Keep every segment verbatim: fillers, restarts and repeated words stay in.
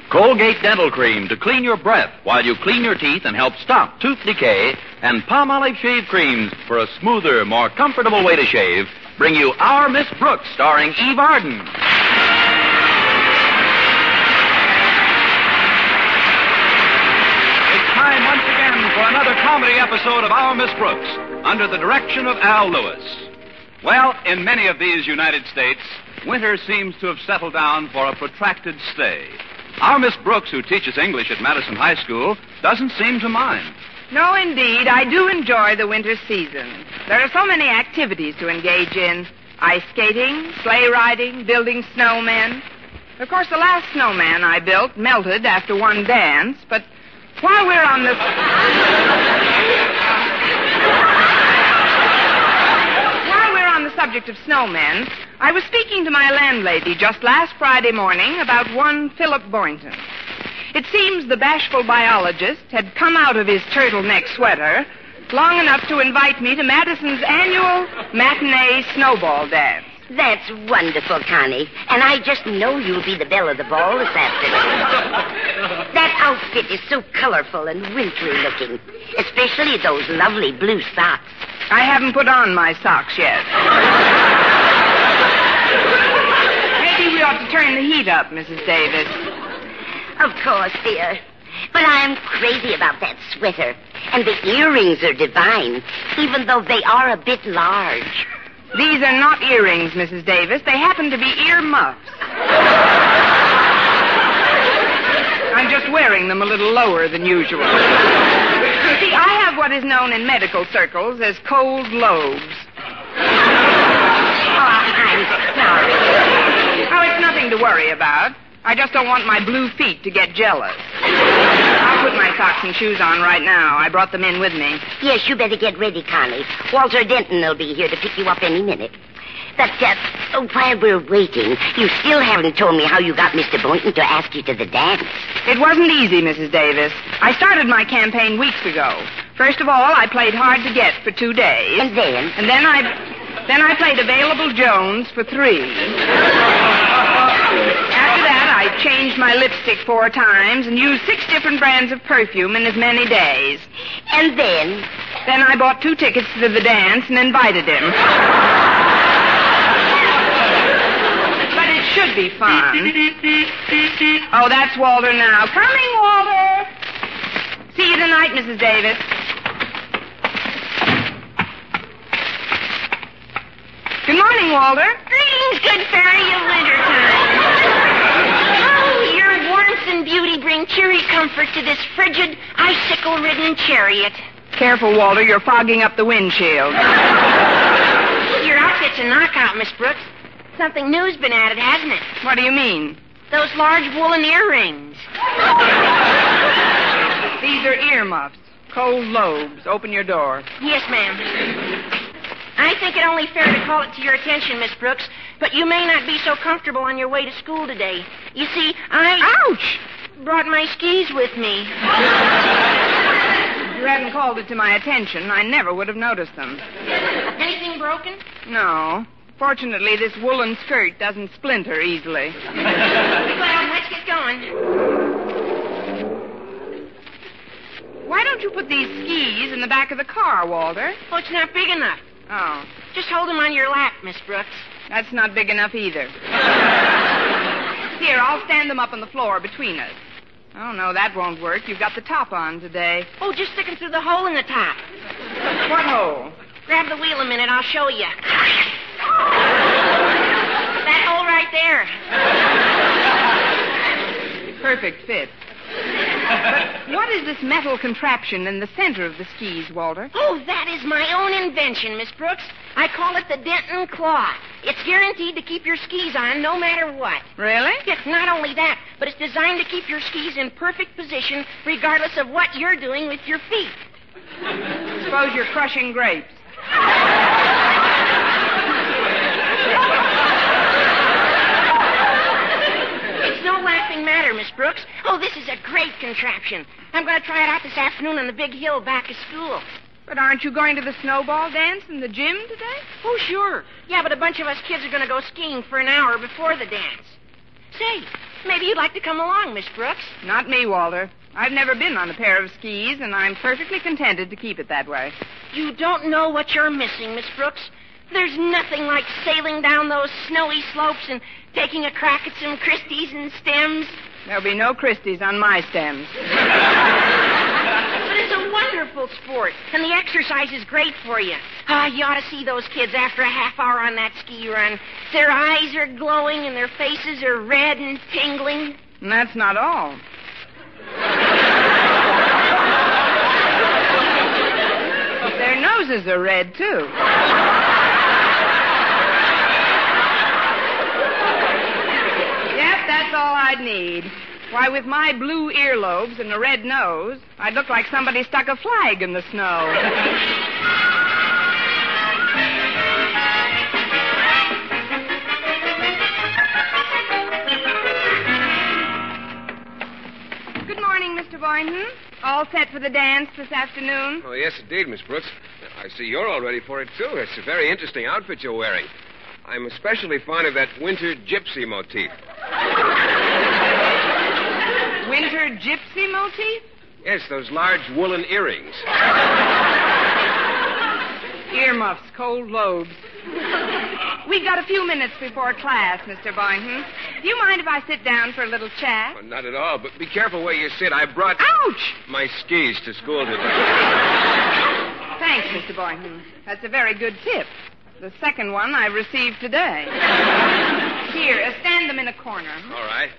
Colgate Dental Cream to clean your breath while you clean your teeth and help stop tooth decay, and Palmolive Shave Creams for a smoother, more comfortable way to shave bring you Our Miss Brooks, starring Eve Arden. It's time once again for another comedy episode of Our Miss Brooks, under the direction of Al Lewis. Well, in many of these United States, winter seems to have settled down for a protracted stay. Our Miss Brooks, who teaches English at Madison High School, doesn't seem to mind. No, indeed. I do enjoy the winter season. There are so many activities to engage in. Ice skating, sleigh riding, building snowmen. Of course, the last snowman I built melted after one dance, but while we're on this... while we're on the subject of snowmen, I was speaking to my landlady just last Friday morning about one Philip Boynton. It seems the bashful biologist had come out of his turtleneck sweater long enough to invite me to Madison's annual matinee snowball dance. That's wonderful, Connie. And I just know you'll be the belle of the ball this afternoon. That outfit is so colorful and wintry looking, especially those lovely blue socks. I haven't put on my socks yet. Maybe we ought to turn the heat up, Missus Davis. Of course, dear. But I'm crazy about that sweater. And the earrings are divine, even though they are a bit large. These are not earrings, Missus Davis. They happen to be ear muffs. I'm just wearing them a little lower than usual. You see, I have what is known in medical circles as cold lobes. Oh, I'm sorry. Oh, it's nothing to worry about. I just don't want my blue feet to get jealous. I'll put my socks and shoes on right now. I brought them in with me. Yes, you better get ready, Connie. Walter Denton will be here to pick you up any minute. But, uh, oh, while we're waiting, you still haven't told me how you got Mister Boynton to ask you to the dance. It wasn't easy, Missus Davis. I started my campaign weeks ago. First of all, I played hard to get for two days. And then? And then I... Then I played Available Jones for three. After that, I changed my lipstick four times and used six different brands of perfume in as many days. And then? Then I bought two tickets to the dance and invited him. But it should be fun. Oh, that's Walter now. Coming, Walter. See you tonight, Missus Davis. Good morning, Walter. Greetings, good fairy of wintertime. Oh, your warmth and beauty bring cheery comfort to this frigid, icicle-ridden chariot. Careful, Walter. You're fogging up the windshield. Your outfit's a knockout, Miss Brooks. Something new's been added, hasn't it? What do you mean? Those large woolen earrings. These are earmuffs. Cold lobes. Open your door. Yes, ma'am. I think it only fair to call it to your attention, Miss Brooks, but you may not be so comfortable on your way to school today. You see, I... Ouch! Brought my skis with me. If you hadn't called it to my attention, I never would have noticed them. Anything broken? No. Fortunately, this woolen skirt doesn't splinter easily. Well, let's get going. Why don't you put these skis in the back of the car, Walter? Oh, it's not big enough. Oh. Just hold them on your lap, Miss Brooks. That's not big enough either. Here, I'll stand them up on the floor between us. Oh, no, that won't work. You've got the top on today. Oh, just stick them through the hole in the top. What hole? Grab the wheel a minute. I'll show you. That hole right there. Perfect fit. But what is this metal contraption in the center of the skis, Walter? Oh, that is my own invention, Miss Brooks. I call it the Denton Claw. It's guaranteed to keep your skis on no matter what. Really? It's not only that, but it's designed to keep your skis in perfect position regardless of what you're doing with your feet. Suppose you're crushing grapes. It's no laughing matter, Miss Brooks. Oh, this is a great contraption. I'm going to try it out this afternoon on the big hill back of school. But aren't you going to the snowball dance in the gym today? Oh, sure. Yeah, but a bunch of us kids are going to go skiing for an hour before the dance. Say, Maybe you'd like to come along, Miss Brooks. Not me, Walter. I've never been on a pair of skis, and I'm perfectly contented to keep it that way. You don't know what you're missing, Miss Brooks. There's nothing like sailing down those snowy slopes and taking a crack at some Christies and stems. There'll be no Christies on my stems. But it's a wonderful sport, and the exercise is great for you. Ah, you ought to see those kids after a half hour on that ski run. Their eyes are glowing and their faces are red and tingling. And that's not all. Their noses are red, too. Yep, that's all I'd need. Why, with my blue earlobes and a red nose, I'd look like somebody stuck a flag in the snow. Good morning, Mister Boynton. All set for the dance this afternoon? Oh, yes, indeed, Miss Brooks. I see you're all ready for it, too. It's a very interesting outfit you're wearing. I'm especially fond of that winter gypsy motif. Winter gypsy motif? Yes, those large woolen earrings. Earmuffs, cold lobes. We've got a few minutes before class, Mister Boynton. Do you mind if I sit down for a little chat? Oh, not at all, but be careful where you sit. I brought... Ouch! My skis to school today. Thanks, Mister Boynton. That's a very good tip. The second one I received today. Here, uh, stand them in a corner. All right.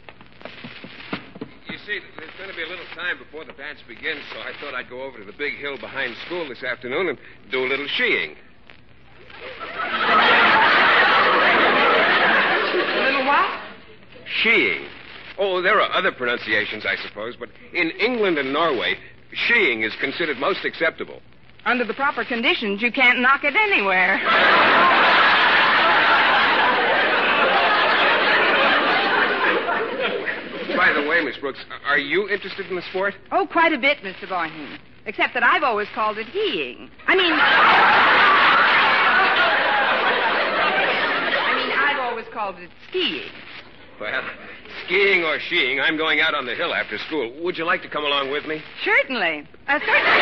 You see, there's going to be a little time before the dance begins, so I thought I'd go over to the big hill behind school this afternoon and do a little skiing. A little what? Skiing. Oh, there are other pronunciations, I suppose, but in England and Norway, skiing is considered most acceptable. Under the proper conditions, you can't knock it anywhere. By the way, Miss Brooks, are you interested in the sport? Oh, quite a bit, Mister Boynton. Except that I've always called it heeing. I mean... I mean, I've always called it skiing. Well, skiing or skiing, I'm going out on the hill after school. Would you like to come along with me? Certainly. Uh, certainly.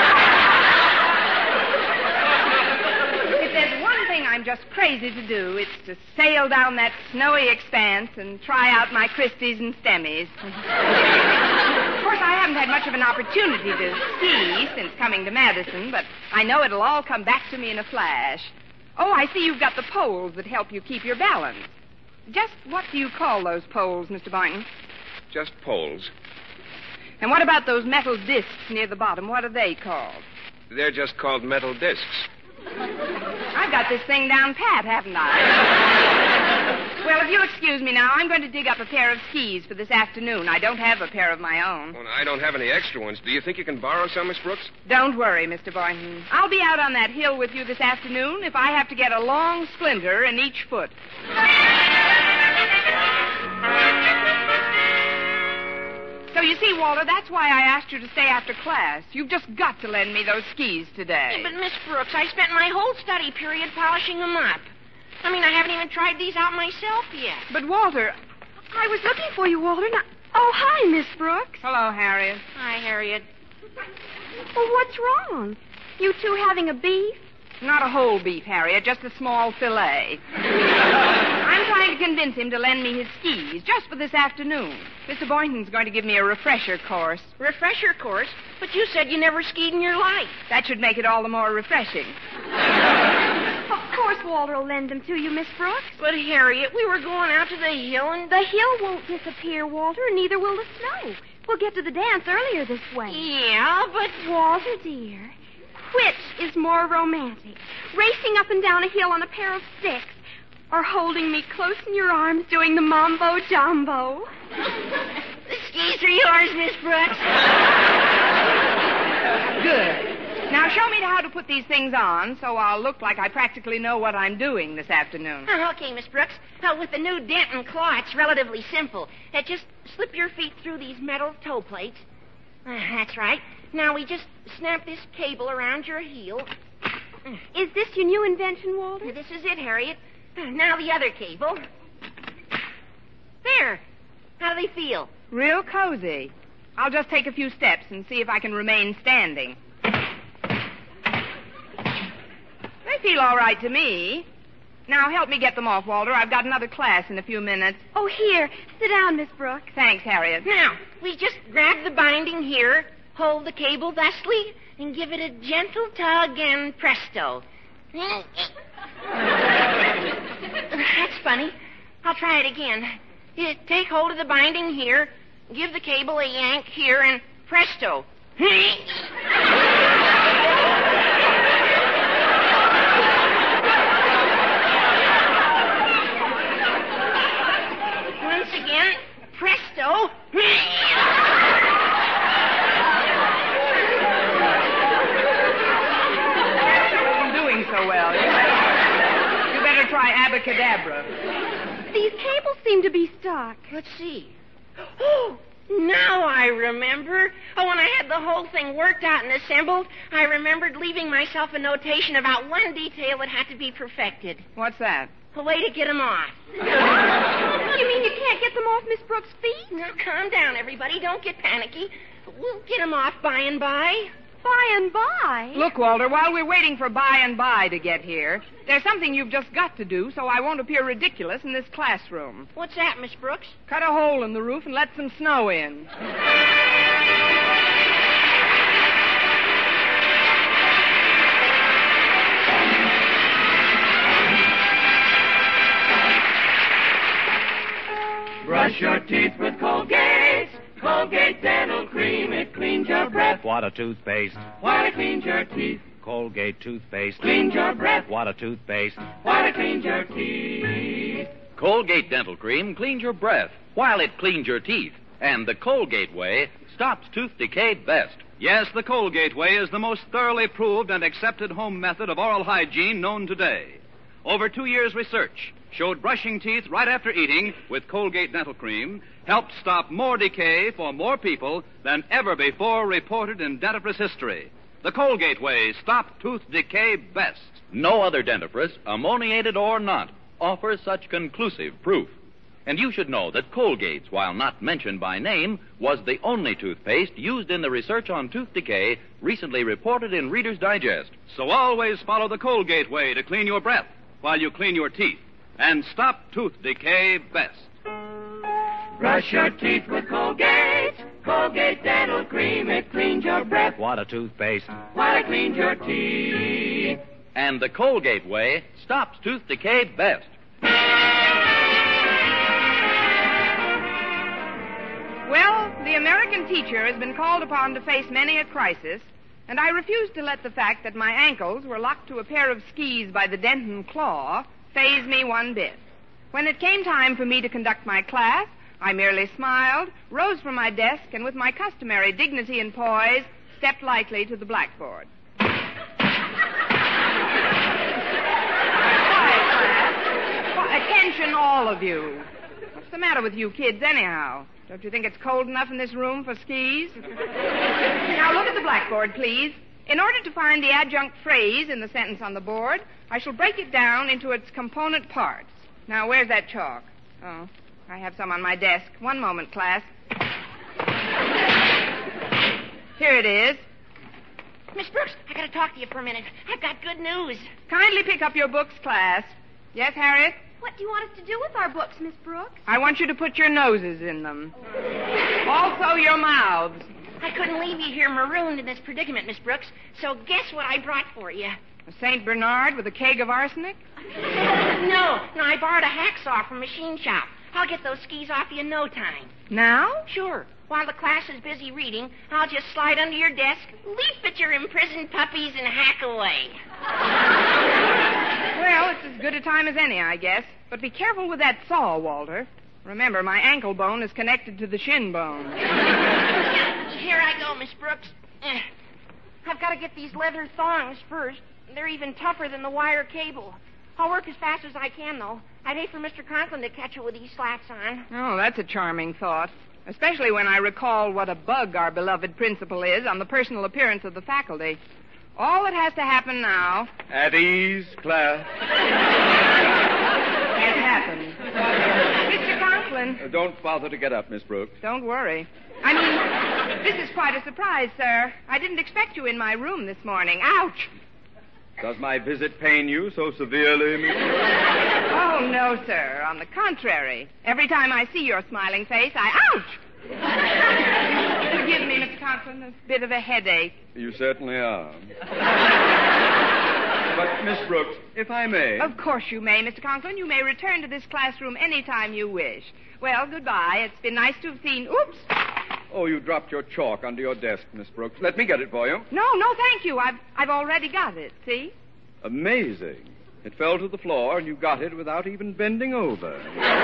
If there's one thing I'm just crazy to do, it's to sail down that snowy expanse and try out my Christies and Stemmies. Of course, I haven't had much of an opportunity to ski since coming to Madison, but I know it'll all come back to me in a flash. Oh, I see you've got the poles that help you keep your balance. Just what do you call those poles, Mister Boynton? Just poles. And what about those metal discs near the bottom? What are they called? They're just called metal discs. I've got this thing down pat, haven't I? Well, if you'll excuse me now, I'm going to dig up a pair of skis for this afternoon. I don't have a pair of my own. Well, I don't have any extra ones. Do you think you can borrow some, Miss Brooks? Don't worry, Mister Boynton. I'll be out on that hill with you this afternoon if I have to get a long splinter in each foot. So you see, Walter, that's why I asked you to stay after class. You've just got to lend me those skis today. Yeah, but, Miss Brooks, I spent my whole study period polishing them up. I mean, I haven't even tried these out myself yet. But, Walter... I was looking for you, Walter. Now... Oh, hi, Miss Brooks. Hello, Harriet. Hi, Harriet. Well, what's wrong? You two having a beef? Not a whole beef, Harriet, just a small fillet. I'm trying to convince him to lend me his skis just for this afternoon. Mister Boynton's going to give me a refresher course. Refresher course? But you said you never skied in your life. That should make it all the more refreshing. Of course Walter will lend them to you, Miss Brooks. But, Harriet, we were going out to the hill and... The hill won't disappear, Walter, and neither will the snow. We'll get to the dance earlier this way. Yeah, but... Walter, dear, which is more romantic? Racing up and down a hill on a pair of sticks, or holding me close in your arms doing the mambo jumbo? The skis are yours, Miss Brooks. Good. Now show me how to put these things on so I'll look like I practically know what I'm doing this afternoon. Oh, okay, Miss Brooks. Uh, with the new dent and claw, it's relatively simple. Uh, just slip your feet through these metal toe plates. Uh, that's right. Now we just snap this cable around your heel. Is this your new invention, Walter? This is it, Harriet. Uh, now the other cable. There. How do they feel? Real cozy. I'll just take a few steps and see if I can remain standing. They feel all right to me. Now, help me get them off, Walter. I've got another class in a few minutes. Oh, here. Sit down, Miss Brooks. Thanks, Harriet. Now, we just grab the binding here, hold the cable thusly, and give it a gentle tug, and presto. That's funny. I'll try it again. You take hold of the binding here, give the cable a yank here, and presto. Once again, presto. Doing so well. You better, you better try abacadabra. These cables seem to be stuck. Let's see. Oh, now I remember. Oh, when I had the whole thing worked out and assembled, I remembered leaving myself a notation about one detail that had to be perfected. What's that? A way to get them off. You mean you can't get them off Miss Brooks' feet? Now, calm down, everybody. Don't get panicky. We'll get them off by and by. By and by? Look, Walter, while we're waiting for by and by to get here, there's something you've just got to do so I won't appear ridiculous in this classroom. What's that, Miss Brooks? Cut a hole in the roof and let some snow in. Brush your teeth with Colgate. Colgate Dental Cream. It cleans your breath. What a toothpaste. While it cleans your teeth. Colgate toothpaste. Cleans your breath. What a toothpaste. While it cleans your teeth. Colgate Dental Cream cleans your breath while it cleans your teeth. And the Colgate way stops tooth decay best. Yes, the Colgate way is the most thoroughly proved and accepted home method of oral hygiene known today. Over two years' research showed brushing teeth right after eating with Colgate Dental Cream helped stop more decay for more people than ever before reported in dentifrice history. The Colgate way stops tooth decay best. No other dentifrice, ammoniated or not, offers such conclusive proof. And you should know that Colgate's, while not mentioned by name, was the only toothpaste used in the research on tooth decay recently reported in Reader's Digest. So always follow the Colgate way to clean your breath while you clean your teeth and stop tooth decay best. Brush your teeth with Colgate. Colgate Dental Cream. It cleans your breath. What a toothpaste. While it cleans your teeth. And the Colgate way stops tooth decay best. Well, the American teacher has been called upon to face many a crisis, and I refused to let the fact that my ankles were locked to a pair of skis by the Denton claw faze me one bit. When it came time for me to conduct my class, I merely smiled, rose from my desk, and with my customary dignity and poise, stepped lightly to the blackboard. Quiet, class. Attention, all of you. What's the matter with you kids, anyhow? Don't you think it's cold enough in this room for skis? Now, look at the blackboard, please. In order to find the adjunct phrase in the sentence on the board, I shall break it down into its component parts. Now, where's that chalk? Oh, I have some on my desk. One moment, class. Here it is. Miss Brooks, I gotta talk to you for a minute. I've got good news. Kindly pick up your books, class. Yes, Harriet? What do you want us to do with our books, Miss Brooks? I want you to put your noses in them. Also your mouths. I couldn't leave you here marooned in this predicament, Miss Brooks, so guess what I brought for you? A Saint Bernard with a keg of arsenic? No, no, I borrowed a hacksaw from Machine Shop. I'll get those skis off you in no time. Now? Sure. While the class is busy reading, I'll just slide under your desk, leap at your imprisoned puppies, and hack away. Well, it's as good a time as any, I guess. But be careful with that saw, Walter. Remember, my ankle bone is connected to the shin bone. Here I go, Miss Brooks. Eh. I've got to get these leather thongs first. They're even tougher than the wire cable. I'll work as fast as I can, though. I'd hate for Mister Conklin to catch it with these slacks on. Oh, that's a charming thought. Especially when I recall what a bug our beloved principal is on the personal appearance of the faculty. All that has to happen now... At ease, class. Has happened. Mister Conklin, Conklin. Uh, don't bother to get up, Miss Brooks. Don't worry. I mean, this is quite a surprise, sir. I didn't expect you in my room this morning. Ouch! Does my visit pain you so severely, Miss Brooks? Oh, no, sir. On the contrary. Every time I see your smiling face, I... Ouch! Forgive me, Mister Conklin. A bit of a headache. You certainly are. But, Miss Brooks, if I may... Of course you may, Mister Conklin. You may return to this classroom any time you wish. Well, goodbye. It's been nice to have seen... Oops! Oh, you dropped your chalk under your desk, Miss Brooks. Let me get it for you. No, no, thank you. I've, I've already got it, see? Amazing. It fell to the floor, and you got it without even bending over.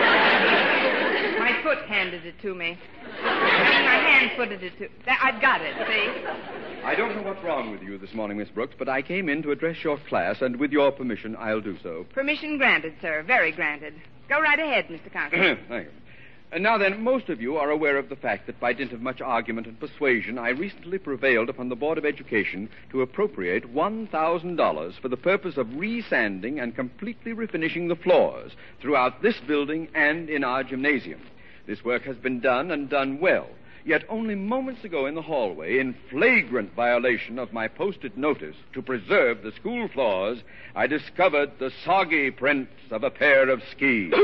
My foot handed it to me. I mean, my hand footed it to... I've got it, see? I don't know what's wrong with you this morning, Miss Brooks, but I came in to address your class, and with your permission, I'll do so. Permission granted, sir. Very granted. Go right ahead, Mister Conklin. Thank you. And now then, most of you are aware of the fact that by dint of much argument and persuasion, I recently prevailed upon the Board of Education to appropriate one thousand dollars for the purpose of re-sanding and completely refinishing the floors throughout this building and in our gymnasium. This work has been done and done well. Yet only moments ago in the hallway, in flagrant violation of my posted notice to preserve the school floors, I discovered the soggy prints of a pair of skis.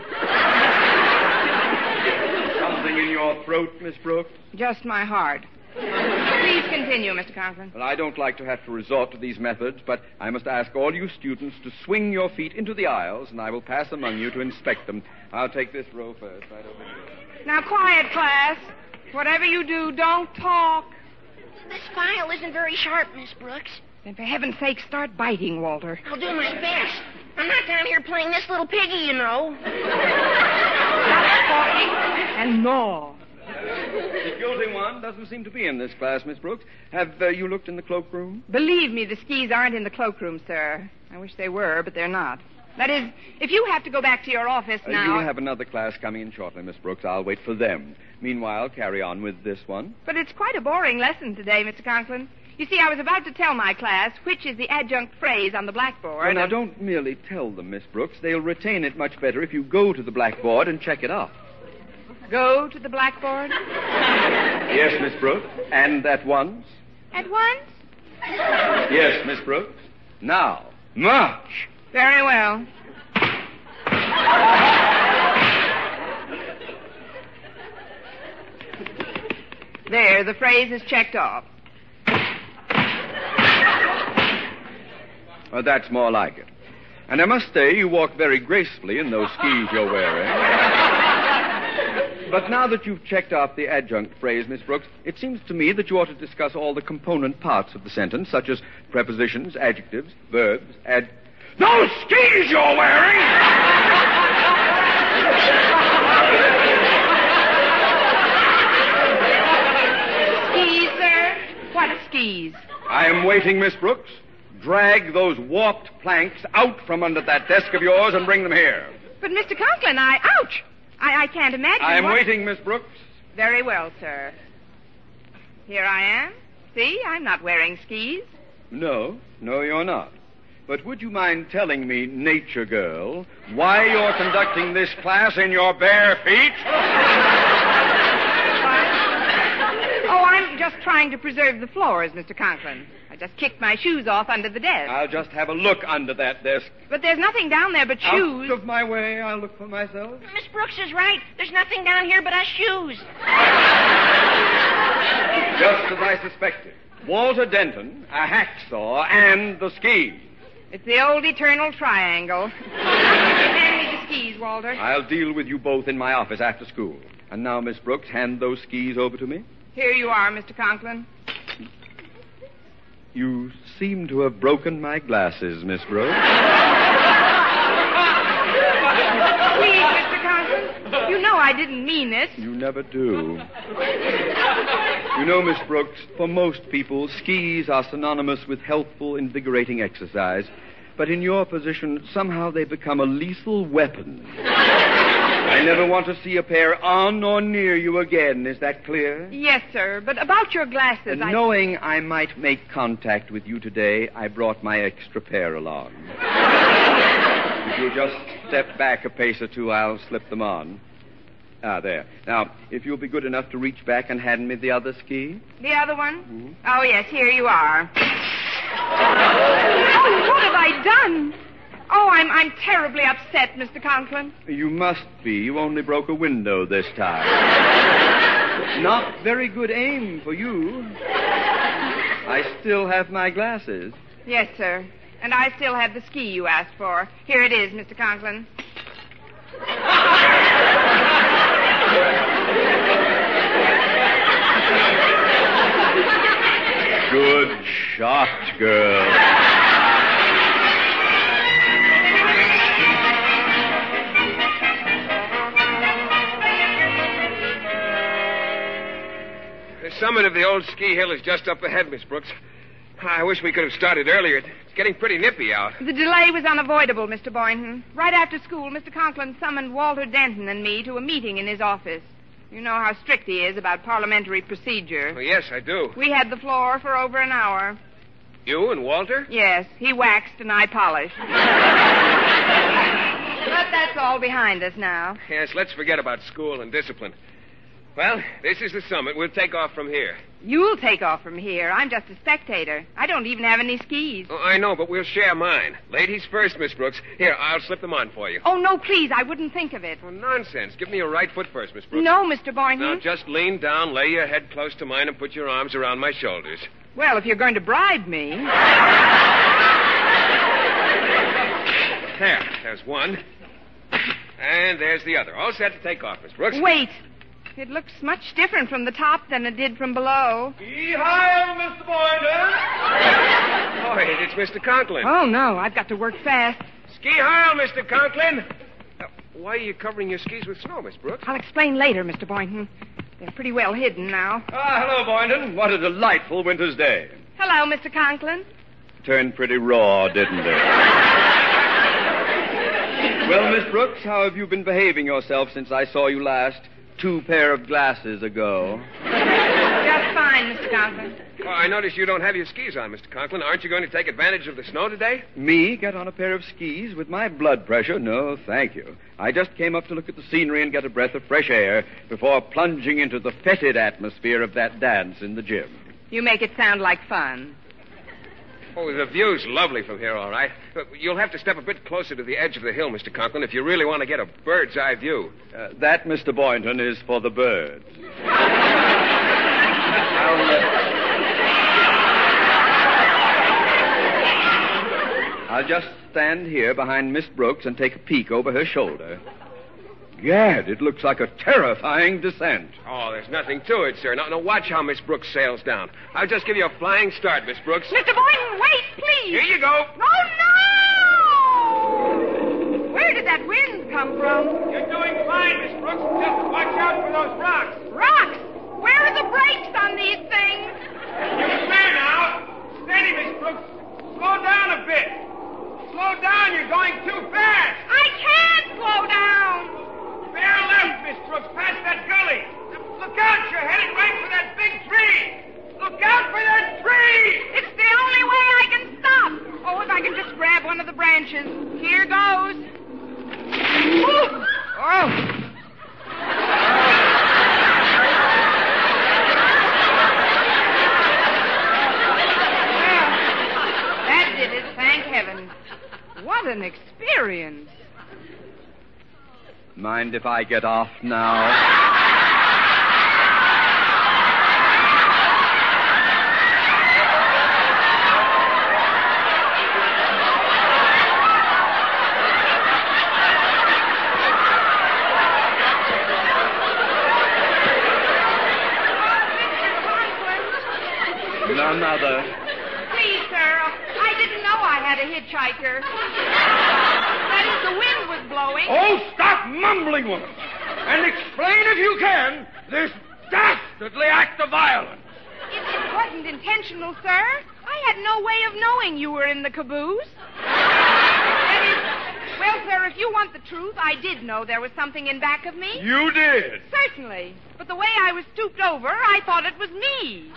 Something in your throat, Miss Brooks? Just my heart. Please continue, Mister Conklin. Well, I don't like to have to resort to these methods, but I must ask all you students to swing your feet into the aisles, and I will pass among you to inspect them. I'll take this row first, right over here. Now, quiet, class. Whatever you do, don't talk. This file isn't very sharp, Miss Brooks. Then for heaven's sake, start biting, Walter. I'll do my best. I'm not down here playing this little piggy, you know. Stop talking and gnaw. The guilty one doesn't seem to be in this class, Miss Brooks. Have uh, you looked in the cloakroom? Believe me, the skis aren't in the cloakroom, sir. I wish they were, but they're not. That is, if you have to go back to your office Uh, now... you'll have another class coming in shortly, Miss Brooks. I'll wait for them. Meanwhile, carry on with this one. But it's quite a boring lesson today, Mister Conklin. You see, I was about to tell my class which is the adjunct phrase on the blackboard. Well, now, and... don't merely tell them, Miss Brooks. They'll retain it much better if you go to the blackboard and check it out. Go to the blackboard? Yes, Miss Brooks. And at once? At once? Yes, Miss Brooks. Now, march! Very well. There, the phrase is checked off. Well, that's more like it. And I must say, you walk very gracefully in those skis you're wearing. But now that you've checked off the adjunct phrase, Miss Brooks, it seems to me that you ought to discuss all the component parts of the sentence, such as prepositions, adjectives, verbs, ad... Those skis you're wearing! Skis, sir? What skis? I am waiting, Miss Brooks. Drag those warped planks out from under that desk of yours and bring them here. But, Mister Conklin, I... Ouch! I, I can't imagine I am what... waiting, Miss Brooks. Very well, sir. Here I am. See, I'm not wearing skis. No, no, you're not. But would you mind telling me, nature girl, why you're conducting this class in your bare feet? Oh, I'm just trying to preserve the floors, Mister Conklin. I just kicked my shoes off under the desk. I'll just have a look under that desk. But there's nothing down there but shoes. Out of my way, I'll look for myself. Miss Brooks is right. There's nothing down here but us shoes. Just as I suspected. Walter Denton, a hacksaw, and the skis. It's the old eternal triangle. Hand me the skis, Walter. I'll deal with you both in my office after school. And now, Miss Brooks, hand those skis over to me. Here you are, Mister Conklin. You seem to have broken my glasses, Miss Brooks. Please, Mister Conklin. You know I didn't mean it. You never do. You know, Miss Brooks, for most people, skis are synonymous with healthful, invigorating exercise. But in your position, somehow they become a lethal weapon. I never want to see a pair on or near you again. Is that clear? Yes, sir. But about your glasses, And I... knowing I might make contact with you today, I brought my extra pair along. If you'll just step back a pace or two, I'll slip them on. Ah, there. Now, if you'll be good enough to reach back and hand me the other ski. The other one? Mm-hmm. Oh, yes, here you are. Oh, what have I done? Oh, I'm I'm terribly upset, Mister Conklin. You must be. You only broke a window this time. Not very good aim for you. I still have my glasses. Yes, sir. And I still have the ski you asked for. Here it is, Mister Conklin. Good shot, girl. The summit of the old ski hill is just up ahead, Miss Brooks. I wish we could have started earlier. It's getting pretty nippy out. The delay was unavoidable, Mister Boynton. Right after school, Mister Conklin summoned Walter Denton and me to a meeting in his office. You know how strict he is about parliamentary procedure. Oh, yes, I do. We had the floor for over an hour. You and Walter? Yes, he waxed and I polished. But that's all behind us now. Yes, let's forget about school and discipline. Well, this is the summit. We'll take off from here. You'll take off from here. I'm just a spectator. I don't even have any skis. Oh, I know, but we'll share mine. Ladies first, Miss Brooks. Here, I'll slip them on for you. Oh, no, please. I wouldn't think of it. Oh, nonsense. Give me your right foot first, Miss Brooks. No, Mister Boynton. Now, just lean down, lay your head close to mine, and put your arms around my shoulders. Well, if you're going to bribe me. There, there's one. And there's the other. All set to take off, Miss Brooks. Wait. It looks much different from the top than it did from below. Yee-hi, Mister Boynton. Oh, it's Mister Conklin. Oh, no. I've got to work fast. Ski heil, Mister Conklin. Uh, why are you covering your skis with snow, Miss Brooks? I'll explain later, Mister Boynton. They're pretty well hidden now. Ah, hello, Boynton. What a delightful winter's day. Hello, Mister Conklin. Turned pretty raw, didn't it? Well, Miss Brooks, how have you been behaving yourself since I saw you last? Two pair of glasses ago. Just fine, Mister Conklin. Oh, I notice you don't have your skis on, Mister Conklin. Aren't you going to take advantage of the snow today? Me get on a pair of skis with my blood pressure? No, thank you. I just came up to look at the scenery and get a breath of fresh air before plunging into the fetid atmosphere of that dance in the gym. You make it sound like fun. Oh, the view's lovely from here, all right. But you'll have to step a bit closer to the edge of the hill, Mister Conklin, if you really want to get a bird's eye view. Uh, that, Mister Boynton, is for the birds. I'll, uh, I'll just stand here behind Miss Brooks and take a peek over her shoulder. Gad, it looks like a terrifying descent. Oh, there's nothing to it, sir. Now, now watch how Miss Brooks sails down. I'll just give you a flying start, Miss Brooks. Mister Boynton, wait, please. Here you go. Oh, no! Where did that wind come from? You're doing fine, Miss Brooks. Just watch out for those rocks. Rocks? Where are the brakes on these things? You're clear now. Steady, Miss Brooks. Slow down a bit. Slow down. You're going too fast. I can't slow down. Bear left, Miss Brooks, past that gully. Look out, you're headed right for that big tree. Look out for that tree! It's the only way I can stop. Oh, if I can just grab one of the branches. Here goes. Ooh. Oh. Well, that did it, thank heaven. What an experience. Mind if I get off now? None other. Please, sir, I didn't know I had a hitchhiker. That is, the wind was blowing. Oh, stop mumbling, woman. And explain, if you can, this dastardly act of violence. It, it wasn't intentional, sir. I had no way of knowing you were in the caboose. That is, well, sir, if you want the truth, I did know there was something in back of me. You did? Certainly. But the way I was stooped over, I thought it was me.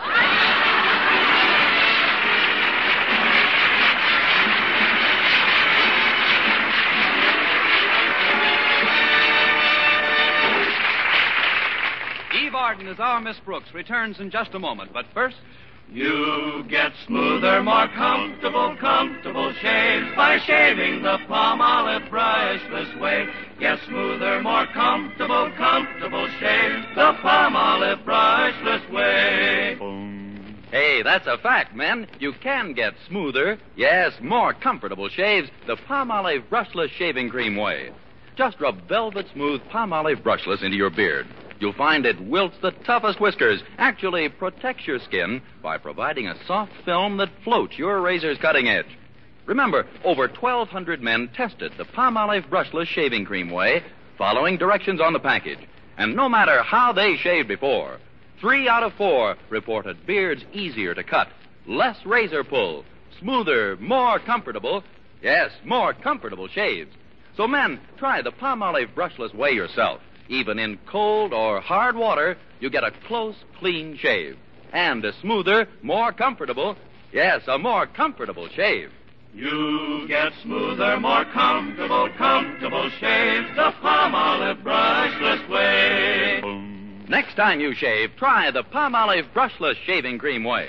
Eve Arden as our Miss Brooks returns in just a moment. But first... You get smoother, more comfortable, comfortable shaves by shaving the Palmolive brushless way. Get smoother, more comfortable, comfortable shaves the Palmolive brushless way. Hey, that's a fact, men. You can get smoother, yes, more comfortable shaves the Palmolive brushless shaving cream way. Just rub velvet smooth Palmolive brushless into your beard. You'll find it wilts the toughest whiskers, actually protects your skin by providing a soft film that floats your razor's cutting edge. Remember, over twelve hundred men tested the Palmolive brushless shaving cream way, following directions on the package. And no matter how they shaved before, three out of four reported beards easier to cut, less razor pull, smoother, more comfortable, yes, more comfortable shaves. So men, try the Palmolive brushless way yourself. Even in cold or hard water, you get a close, clean shave. And a smoother, more comfortable, yes, a more comfortable shave. You get smoother, more comfortable, comfortable shaves the Palmolive brushless way. Next time you shave, try the Palmolive brushless shaving cream way.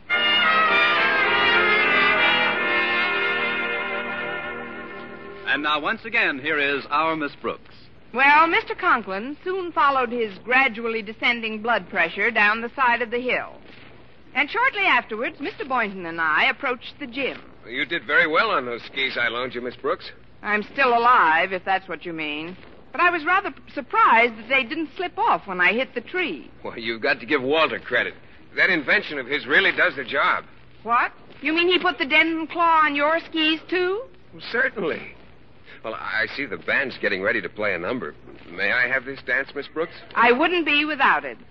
And now, once again, here is our Miss Brooks. Well, Mister Conklin soon followed his gradually descending blood pressure down the side of the hill. And shortly afterwards, Mister Boynton and I approached the gym. You did very well on those skis I loaned you, Miss Brooks. I'm still alive, if that's what you mean. But I was rather surprised that they didn't slip off when I hit the tree. Well, you've got to give Walter credit. That invention of his really does the job. What? You mean he put the dentin claw on your skis, too? Well, certainly. Well, I see the band's getting ready to play a number. May I have this dance, Miss Brooks? I wouldn't be without it.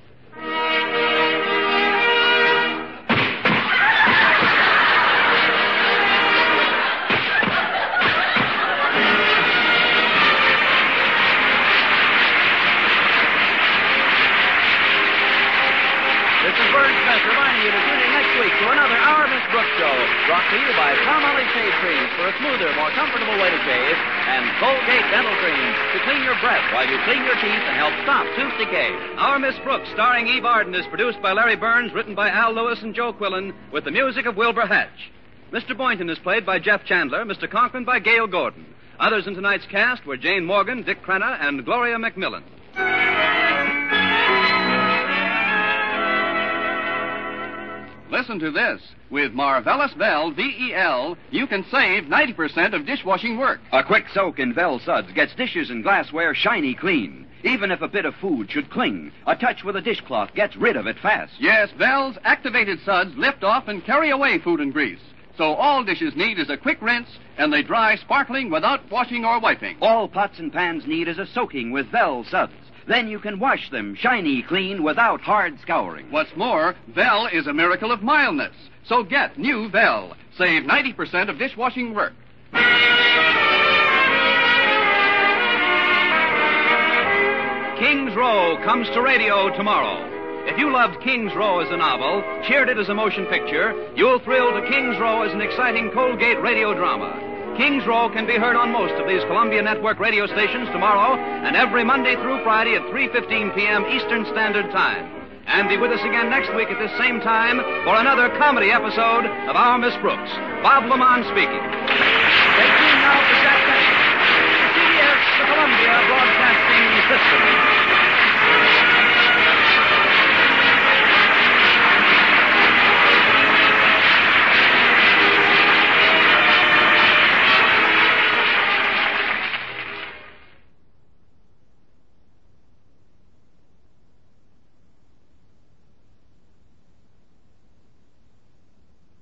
This is Vern Smith reminding you to tune in next week to another Our Miss Brooks show, brought to you by Palmolive Shave Creams for a smoother, more comfortable way to shave, and Colgate Dental Creams to clean your breath while you clean your teeth and help stop tooth decay. Our Miss Brooks, starring Eve Arden, is produced by Larry Burns, written by Al Lewis and Joe Quillen, with the music of Wilbur Hatch. Mister Boynton is played by Jeff Chandler, Mister Conklin by Gail Gordon. Others in tonight's cast were Jane Morgan, Dick Crenna, and Gloria McMillan. Listen to this. With Marvelous Vel V E L, you can save ninety percent of dishwashing work. A quick soak in Vel suds gets dishes and glassware shiny clean. Even if a bit of food should cling, a touch with a dishcloth gets rid of it fast. Yes, Vel's activated suds lift off and carry away food and grease. So all dishes need is a quick rinse, and they dry sparkling without washing or wiping. All pots and pans need is a soaking with Vel suds. Then you can wash them shiny clean without hard scouring. What's more, Vel is a miracle of mildness. So get new Vel. Save ninety percent of dishwashing work. King's Row comes to radio tomorrow. If you loved King's Row as a novel, cheered it as a motion picture, you'll thrill to King's Row as an exciting Colgate radio drama. King's Row can be heard on most of these Columbia Network radio stations tomorrow and every Monday through Friday at three fifteen p.m. Eastern Standard Time. And be with us again next week at this same time for another comedy episode of Our Miss Brooks. Bob Lamont speaking. Stay tuned now for Jack Benson. C B S, the Columbia Broadcasting System.